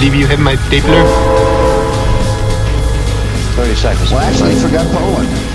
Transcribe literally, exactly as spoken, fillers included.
believe you hit my stapler. thirty seconds. Well, actually, you forgot Poland.